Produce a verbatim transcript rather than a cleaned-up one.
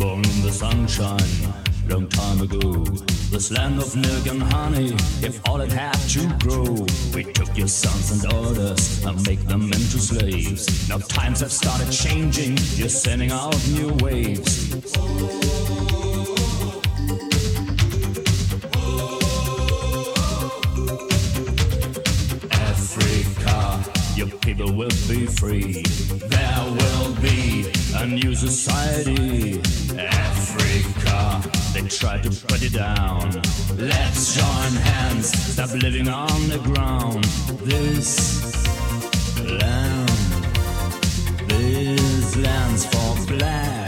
born in the sunshine, long time ago. This land of milk and honey, if all it had to grow. We took your sons and daughters and make them into slaves. Now times have started changing, you're sending out new waves. Africa, your people will be free. There will be a new society. Africa, they try to put it down. Let's join hands, stop living on the ground. This land, this land's for black.